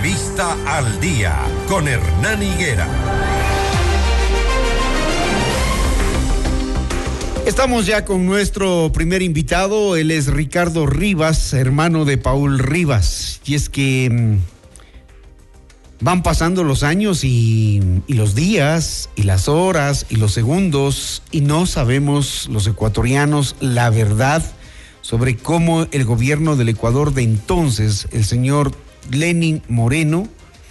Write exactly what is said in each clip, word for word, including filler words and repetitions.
Entrevista al Día con Hernán Higuera. Estamos ya con nuestro primer invitado. Él es Ricardo Rivas, hermano de Paul Rivas. Y es que mmm, van pasando los años y, y los días y las horas y los segundos y no sabemos los ecuatorianos la verdad sobre cómo el gobierno del Ecuador de entonces, el señor Lenín Moreno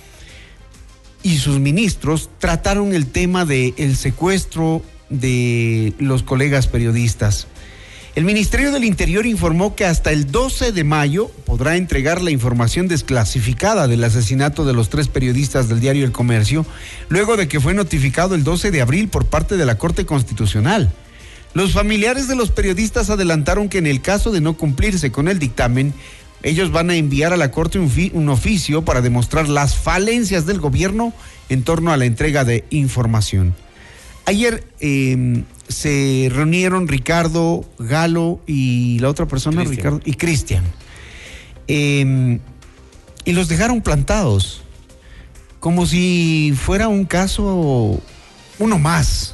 y sus ministros, trataron el tema del secuestro de los colegas periodistas. El Ministerio del Interior informó que hasta el doce de mayo podrá entregar la información desclasificada del asesinato de los tres periodistas del diario El Comercio, luego de que fue notificado el doce de abril por parte de la Corte Constitucional. Los familiares de los periodistas adelantaron que en el caso de no cumplirse con el dictamen, ellos van a enviar a la Corte un, fi- un oficio para demostrar las falencias del gobierno en torno a la entrega de información. Ayer eh, se reunieron Ricardo, Galo y la otra persona, Cristian. Ricardo y Cristian. Eh, y los dejaron plantados, como si fuera un caso, uno más.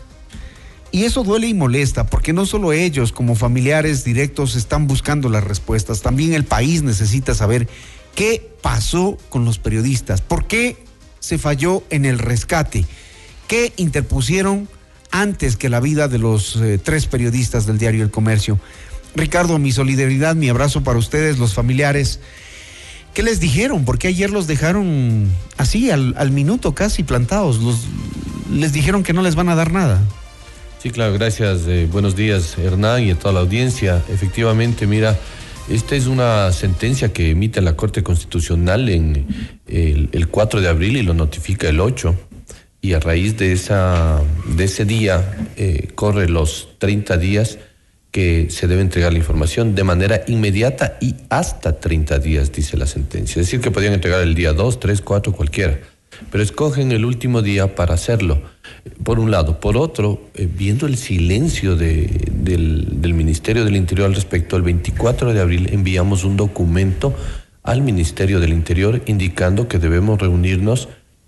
Y eso duele y molesta, porque no solo ellos, como familiares directos, están buscando las respuestas. También el país necesita saber qué pasó con los periodistas, por qué se falló en el rescate, qué interpusieron antes que la vida de los eh, tres periodistas del diario El Comercio. Ricardo, mi solidaridad, mi abrazo para ustedes, los familiares. ¿Qué les dijeron? Porque ayer los dejaron así, al, al minuto casi plantados. Los, les dijeron que no les van a dar nada. Sí, claro, gracias. Eh, buenos días, Hernán, y a toda la audiencia. Efectivamente, mira, esta es una sentencia que emite la Corte Constitucional en el, el cuatro de abril y lo notifica el ocho. Y a raíz de esa de ese día, eh, corre los treinta días que se debe entregar la información de manera inmediata y hasta treinta días, dice la sentencia. Es decir, que podían entregar el día dos, tres, cuatro, cualquiera. Pero escogen el último día para hacerlo, por un lado. Por otro, eh, viendo el silencio de, del, del Ministerio del Interior al respecto, el veinticuatro de abril enviamos un documento al Ministerio del Interior indicando que debemos reunirnos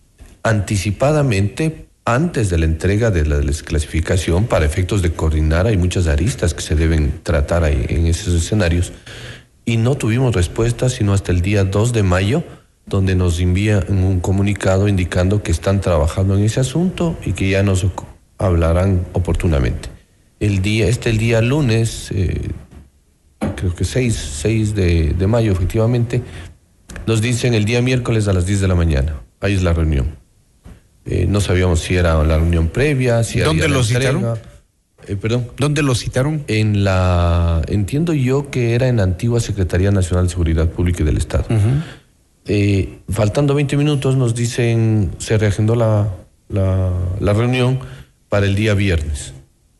anticipadamente antes de la entrega de la desclasificación para efectos de coordinar. Hay muchas aristas que se deben tratar ahí en esos escenarios. Y no tuvimos respuesta sino hasta el día dos de mayo, donde nos envían un comunicado indicando que están trabajando en ese asunto y que ya nos hablarán oportunamente. El día, este el día lunes, eh, creo que seis de, de mayo efectivamente, nos dicen el día miércoles a las diez de la mañana. Ahí es la reunión. Eh, no sabíamos si era la reunión previa, si ¿Dónde lo citaron? Eh, perdón. ¿Dónde lo citaron? En la, entiendo yo que era en la antigua Secretaría Nacional de Seguridad Pública y del Estado. Uh-huh. Eh, faltando veinte minutos nos dicen, se reagendó la, la, la reunión para el día viernes.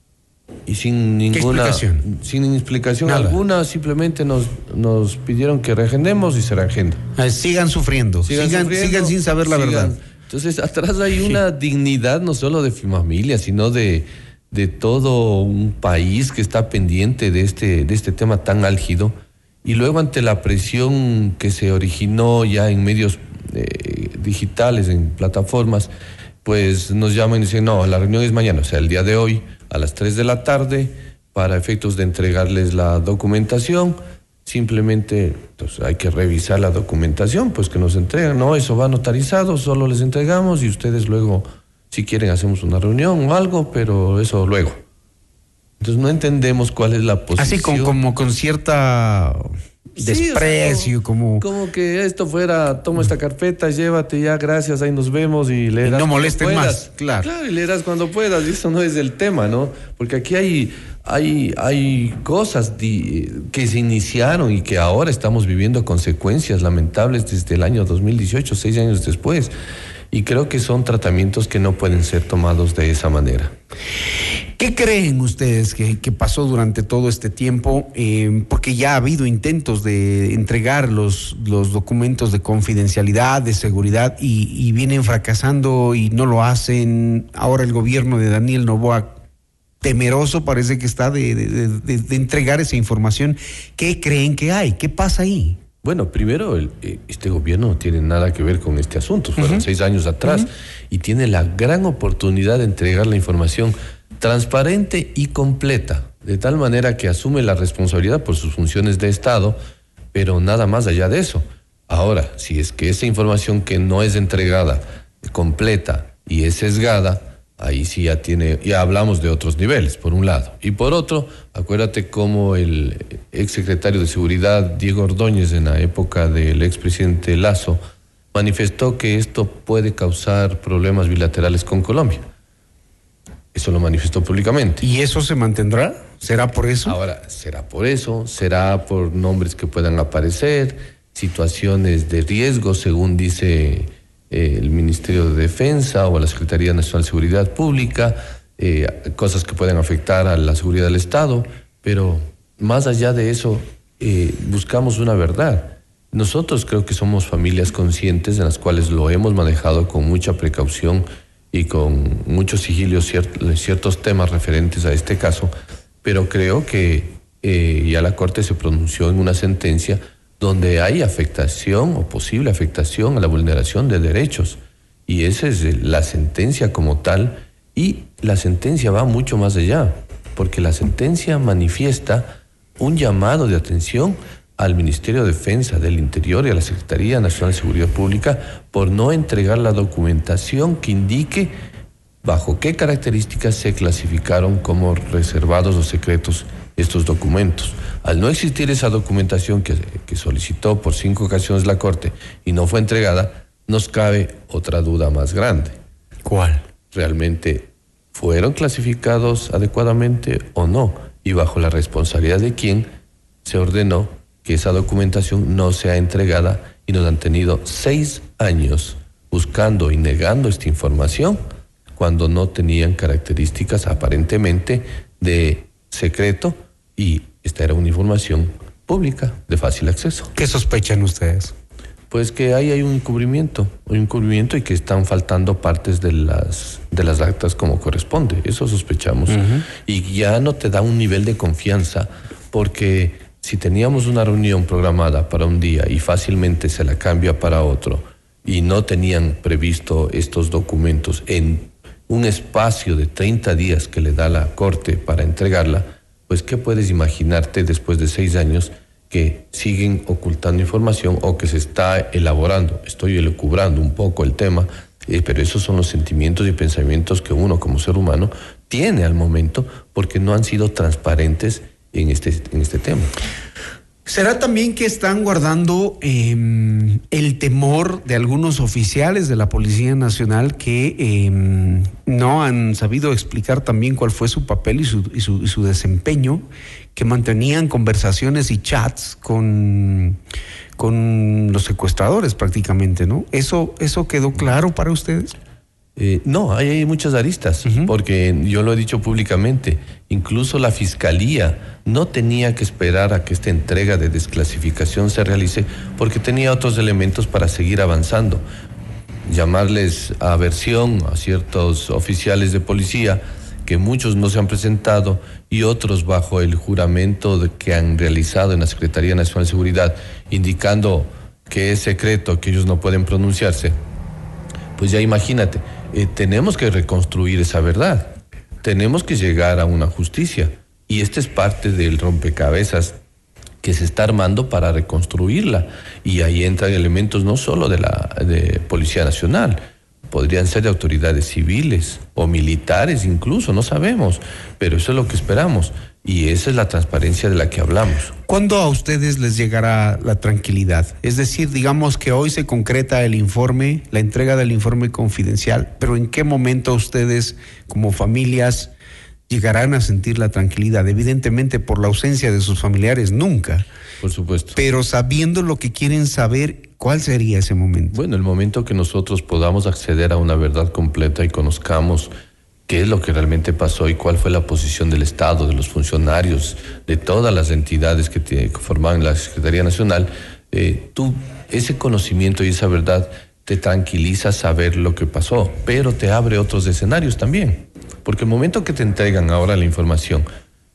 Y sin ninguna explicación? Sin explicación Nada. alguna, simplemente nos, nos pidieron que reagendemos y se reagenda. Ah, sigan sufriendo, sigan, sigan, sufriendo, sigan sin saber la sigan. verdad. Entonces, atrás hay una sí. dignidad no solo de mi familia, sino de, de todo un país que está pendiente de este, de este tema tan álgido. Y luego, ante la presión que se originó ya en medios eh, digitales, en plataformas, pues nos llaman y dicen, no, la reunión es mañana, o sea, el día de hoy, a las tres de la tarde, para efectos de entregarles la documentación. Simplemente pues, hay que revisar la documentación, pues que nos entregan. No, eso va notarizado, solo les entregamos y ustedes luego, si quieren, hacemos una reunión o algo, pero eso luego. Entonces no entendemos cuál es la posición. Así con, como con cierta desprecio, sí, o sea, como, como... Como que esto fuera, toma esta carpeta, llévate ya, gracias, ahí nos vemos y leerás. Y no molesten más, claro. Claro, y leerás cuando puedas, y eso no es el tema, ¿no? Porque aquí hay, hay, hay cosas di, que se iniciaron y que ahora estamos viviendo consecuencias lamentables desde el año dos mil dieciocho, seis años después. Y creo que son tratamientos que no pueden ser tomados de esa manera. ¿Qué creen ustedes que, que pasó durante todo este tiempo? Eh, porque ya ha habido intentos de entregar los, los documentos de confidencialidad, de seguridad, y, y vienen fracasando y no lo hacen. Ahora el gobierno de Daniel Noboa, temeroso parece que está de, de, de, de entregar esa información. ¿Qué creen que hay? ¿Qué pasa ahí? Bueno, primero, el, este gobierno no tiene nada que ver con este asunto. Fueron uh-huh. seis años atrás uh-huh. y tiene la gran oportunidad de entregar la información transparente y completa, de tal manera que asume la responsabilidad por sus funciones de Estado, pero nada más allá de eso. Ahora, si es que esa información que no es entregada completa y es sesgada, ahí sí ya tiene, ya hablamos de otros niveles, por un lado. Y por otro, acuérdate cómo el exsecretario de Seguridad, Diego Ordóñez, en la época del expresidente Lasso, manifestó que esto puede causar problemas bilaterales con Colombia. Eso lo manifestó públicamente. ¿Y eso se mantendrá? ¿Será por eso? Ahora, será por eso, será por nombres que puedan aparecer, situaciones de riesgo, según dice eh, el Ministerio de Defensa o la Secretaría Nacional de Seguridad Pública, eh, cosas que pueden afectar a la seguridad del Estado, pero más allá de eso, eh, buscamos una verdad. Nosotros creo que somos familias conscientes en las cuales lo hemos manejado con mucha precaución y con mucho sigilio ciert, ciertos temas referentes a este caso, pero creo que eh, ya la Corte se pronunció en una sentencia donde hay afectación o posible afectación a la vulneración de derechos, y esa es la sentencia como tal, y la sentencia va mucho más allá, porque la sentencia manifiesta un llamado de atención al Ministerio de Defensa, del Interior y a la Secretaría Nacional de Seguridad Pública por no entregar la documentación que indique bajo qué características se clasificaron como reservados o secretos estos documentos. Al no existir esa documentación que, que solicitó por cinco ocasiones la Corte y no fue entregada, nos cabe otra duda más grande. ¿Cuál? ¿Realmente fueron clasificados adecuadamente o no? Y bajo la responsabilidad de quién se ordenó que esa documentación no sea entregada, y nos han tenido seis años buscando y negando esta información cuando no tenían características aparentemente de secreto, y esta era una información pública de fácil acceso. ¿Qué sospechan ustedes? Pues que ahí hay un encubrimiento, un encubrimiento y que están faltando partes de las, de las actas como corresponde. Eso sospechamos. Uh-huh. Y ya no te da un nivel de confianza, porque si teníamos una reunión programada para un día y fácilmente se la cambia para otro y no tenían previsto estos documentos en un espacio de treinta días que le da la Corte para entregarla, pues ¿qué puedes imaginarte después de seis años que siguen ocultando información o que se está elaborando? Estoy elucubrando un poco el tema, eh, pero esos son los sentimientos y pensamientos que uno como ser humano tiene al momento, porque no han sido transparentes en este, en este tema. ¿Será también que están guardando eh, el temor de algunos oficiales de la Policía Nacional que eh, no han sabido explicar también cuál fue su papel y su, y su, y su desempeño, que mantenían conversaciones y chats con, con los secuestradores prácticamente, ¿no? ¿Eso, eso quedó claro para ustedes? Eh, no, hay, hay muchas aristas, uh-huh. porque yo lo he dicho públicamente, incluso la Fiscalía no tenía que esperar a que esta entrega de desclasificación se realice, porque tenía otros elementos para seguir avanzando. Llamarles a versión a ciertos oficiales de policía, que muchos no se han presentado y otros bajo el juramento de que han realizado en la Secretaría Nacional de Seguridad, indicando que es secreto, que ellos no pueden pronunciarse. Pues ya imagínate, eh, tenemos que reconstruir esa verdad, tenemos que llegar a una justicia, y esta es parte del rompecabezas que se está armando para reconstruirla, y ahí entran elementos no solo de la de Policía Nacional, podrían ser de autoridades civiles o militares incluso, no sabemos, pero eso es lo que esperamos, y esa es la transparencia de la que hablamos. ¿Cuándo a ustedes les llegará la tranquilidad? Es decir, digamos que hoy se concreta el informe, la entrega del informe confidencial, pero ¿en qué momento ustedes como familias llegarán a sentir la tranquilidad? Evidentemente por la ausencia de sus familiares nunca. Por supuesto. Pero sabiendo lo que quieren saber, ¿cuál sería ese momento? Bueno, el momento que nosotros podamos acceder a una verdad completa y conozcamos qué es lo que realmente pasó y cuál fue la posición del Estado, de los funcionarios, de todas las entidades que, te, que forman la Secretaría Nacional, eh, tú, ese conocimiento y esa verdad te tranquiliza saber lo que pasó, pero te abre otros escenarios también, porque el momento que te entregan ahora la información,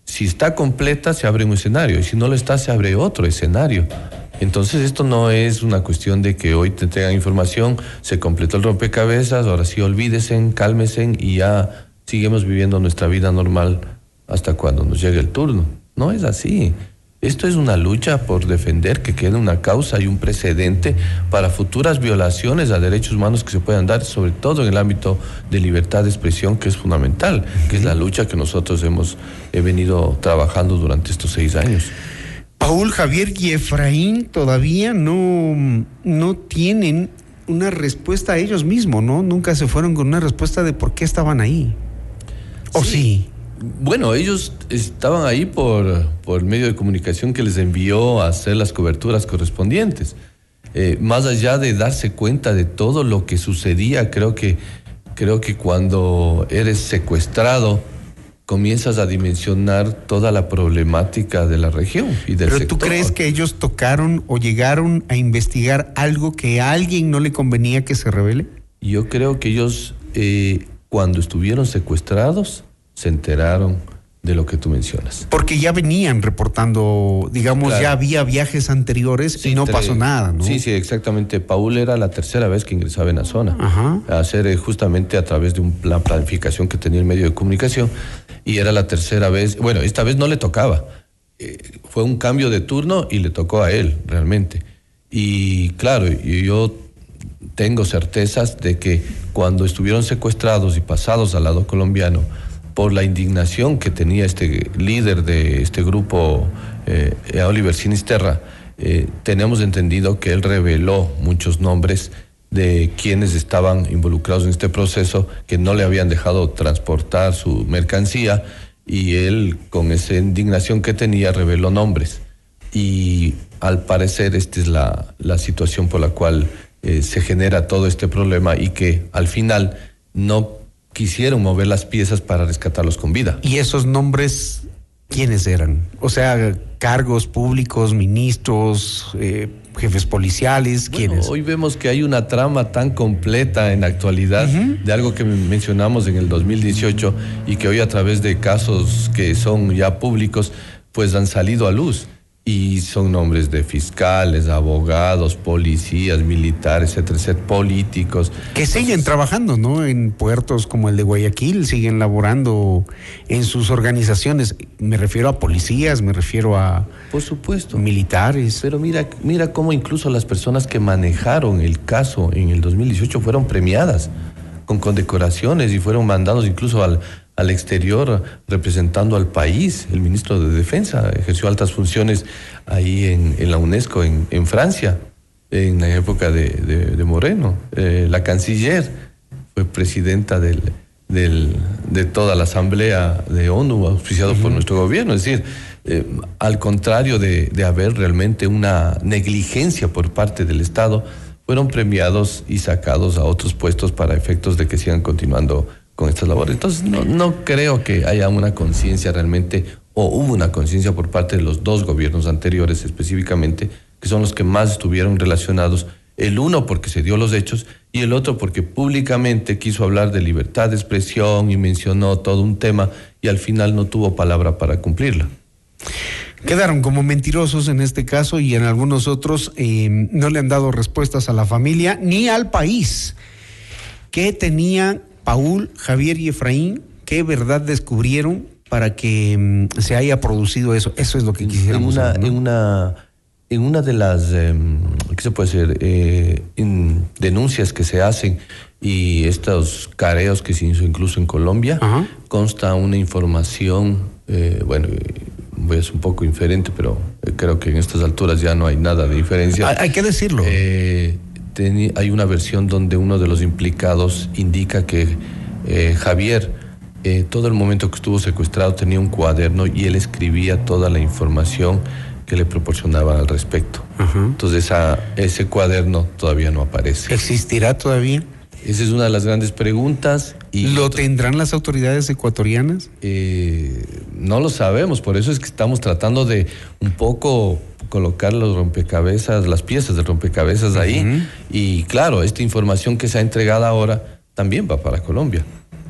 Si está completa, se abre un escenario, y si no lo está, se abre otro escenario. Entonces esto no es una cuestión de que hoy te tengan información, se completó el rompecabezas, ahora sí olvídesen, cálmesen y ya seguimos viviendo nuestra vida normal hasta cuando nos llegue el turno. No es así. Esto es una lucha por defender que quede una causa y un precedente para futuras violaciones a derechos humanos que se puedan dar, sobre todo en el ámbito de libertad de expresión, que es fundamental, que es la lucha que nosotros hemos he venido trabajando durante estos seis años. Paul, Javier y Efraín todavía no, no tienen una respuesta a ellos mismos, ¿no? Nunca se fueron con una respuesta de por qué estaban ahí. ¿O sí? sí? Bueno, ellos estaban ahí por, por el medio de comunicación que les envió a hacer las coberturas correspondientes. Eh, más allá de darse cuenta de todo lo que sucedía, creo que, creo que cuando eres secuestrado, comienzas a dimensionar toda la problemática de la región y del ¿Pero sector. tú crees que ellos tocaron o llegaron a investigar algo que a alguien no le convenía que se revele? Yo creo que ellos, eh, cuando estuvieron secuestrados, se enteraron de lo que tú mencionas. Porque ya venían reportando, digamos, claro. Ya había viajes anteriores sí, y no tre- pasó nada, ¿no? Sí, sí, exactamente. Paul era la tercera vez que ingresaba en la zona. Ajá. A hacer eh, justamente a través de una planificación que tenía el medio de comunicación. Y era la tercera vez, bueno, esta vez no le tocaba. Eh, fue un cambio de turno y le tocó a él, realmente. Y claro, yo tengo certezas de que cuando estuvieron secuestrados y pasados al lado colombiano, por la indignación que tenía este líder de este grupo, eh, Oliver Sinisterra, eh, tenemos entendido que él reveló muchos nombres de quienes estaban involucrados en este proceso, que no le habían dejado transportar su mercancía, y él, con esa indignación que tenía, reveló nombres. Y al parecer esta es la, la situación por la cual eh, se genera todo este problema, y que al final no quisieron mover las piezas para rescatarlos con vida. ¿Y esos nombres quiénes eran? O sea, cargos públicos, ministros, eh, jefes policiales, ¿quiénes? Bueno, hoy vemos que hay una trama tan completa en la actualidad, uh-huh, de algo que mencionamos en el dos mil dieciocho y que hoy a través de casos que son ya públicos, pues han salido a luz. Y son nombres de fiscales, abogados, policías, militares, etcétera, etcétera, políticos. Que siguen trabajando, ¿no? En puertos como el de Guayaquil, siguen laborando en sus organizaciones. Me refiero a policías, me refiero a... Por supuesto. Militares. Pero mira, mira cómo incluso las personas que manejaron el caso en el dos mil dieciocho fueron premiadas con condecoraciones y fueron mandados incluso al... al exterior representando al país. El ministro de Defensa ejerció altas funciones ahí en, en la UNESCO, en, en Francia, en la época de, de, de Moreno. Eh, la canciller fue presidenta del, del, de toda la Asamblea de ONU, auspiciado uh-huh. por nuestro gobierno. Es decir, eh, al contrario de, de haber realmente una negligencia por parte del Estado, fueron premiados y sacados a otros puestos para efectos de que sigan continuando con estas labores. Entonces no, no creo que haya una conciencia realmente, o hubo una conciencia por parte de los dos gobiernos anteriores específicamente, que son los que más estuvieron relacionados, el uno porque se dio los hechos y el otro porque públicamente quiso hablar de libertad de expresión y mencionó todo un tema y al final no tuvo palabra para cumplirla. Quedaron como mentirosos en este caso, y en algunos otros eh, no le han dado respuestas a la familia ni al país. ¿Qué tenía Paul, Javier y Efraín? ¿Qué verdad descubrieron para que um, se haya producido eso? Eso es lo que quisiéramos en una, saber, ¿no? En una, en una de las, eh, ¿qué se puede decir? Eh, en denuncias que se hacen y estos careos que se hizo incluso en Colombia, ajá, consta una información, eh, bueno, voy a ser un poco inferente, pero creo que en estas alturas ya no hay nada de diferencia. Hay, hay que decirlo. Eh, Hay una versión donde uno de los implicados indica que eh, Javier, eh, todo el momento que estuvo secuestrado, tenía un cuaderno y él escribía toda la información que le proporcionaban al respecto. Uh-huh. Entonces esa, ese cuaderno todavía no aparece. ¿Existirá todavía? Esa es una de las grandes preguntas. Y ¿Lo tendrán las autoridades ecuatorianas? Eh, no lo sabemos, por eso es que estamos tratando de un poco colocar los rompecabezas, las piezas del rompecabezas ahí. Uh-huh. Y claro, esta información que se ha entregado ahora también va para Colombia,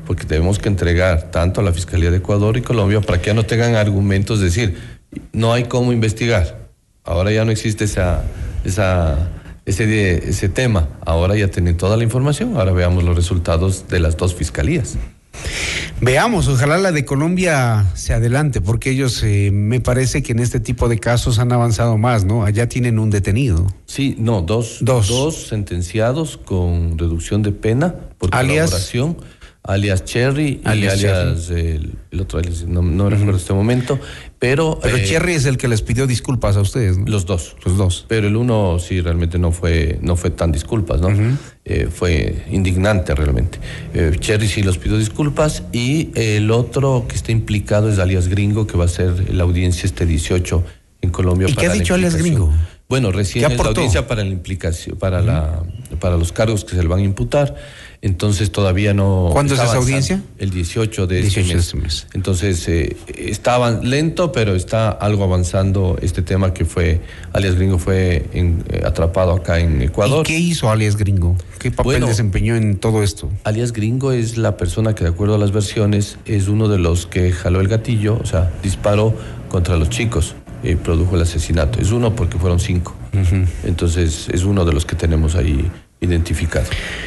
porque tenemos que entregar tanto a la Fiscalía de Ecuador y Colombia para que ya no tengan argumentos de decir, no hay cómo investigar. Ahora ya no existe esa, esa, ese, ese tema. Ahora ya tienen toda la información. Ahora veamos los resultados de las dos fiscalías. Veamos, ojalá la de Colombia se adelante, porque ellos eh, me parece que en este tipo de casos han avanzado más, ¿no? Allá tienen un detenido. Sí, no, dos. Dos. Dos sentenciados con reducción de pena por Alias, colaboración. Alias Cherry alias y alias Cherry. El, el otro, alias, no, no uh-huh. recuerdo este momento, pero... Pero eh, Cherry es el que les pidió disculpas a ustedes, ¿no? Los dos. Los dos. Pero el uno sí realmente no fue, no fue tan disculpas, ¿no? Uh-huh. Eh, fue indignante realmente. Eh, Cherry sí los pidió disculpas y el otro que está implicado es alias Gringo, que va a ser la audiencia este dieciocho en Colombia. ¿Y para qué ha dicho alias Gringo? Bueno, recién es la audiencia para la implicación, para uh-huh. la, para los cargos que se le van a imputar. Entonces todavía no... ¿Cuándo es esa audiencia? El dieciocho de este mes. De este mes. Entonces eh, estaba lento, pero está algo avanzando este tema que fue, alias Gringo fue en, eh, atrapado acá en Ecuador. ¿Y qué hizo alias Gringo? ¿Qué papel bueno, desempeñó en todo esto? Alias Gringo es la persona que, de acuerdo a las versiones, es uno de los que jaló el gatillo, o sea, disparó contra los chicos y produjo el asesinato. Es uno porque fueron cinco. Uh-huh. Entonces es uno de los que tenemos ahí identificado.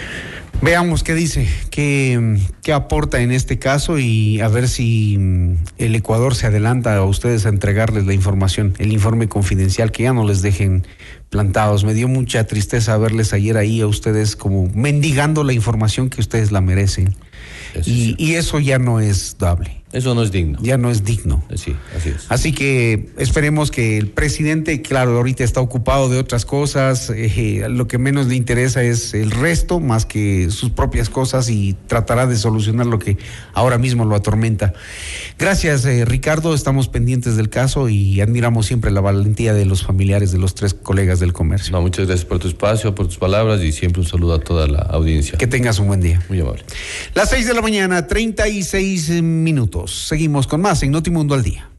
Veamos qué dice, qué, qué aporta en este caso y a ver si el Ecuador se adelanta a ustedes a entregarles la información, el informe confidencial, que ya no les dejen plantados. Me dio mucha tristeza verles ayer ahí a ustedes como mendigando la información que ustedes la merecen. Eso y, sí. y eso ya no es dable. Eso no es digno. Ya no es digno. Sí, así es. Así que esperemos que el presidente, claro, ahorita está ocupado de otras cosas, eh, lo que menos le interesa es el resto, más que sus propias cosas, y tratará de solucionar lo que ahora mismo lo atormenta. Gracias, eh, Ricardo, estamos pendientes del caso y admiramos siempre la valentía de los familiares de los tres colegas del comercio. No, muchas gracias por tu espacio, por tus palabras y siempre un saludo a toda la audiencia. Que tengas un buen día. Muy amable. Las seis de la mañana, treinta y seis minutos. Seguimos con más en Notimundo al Día.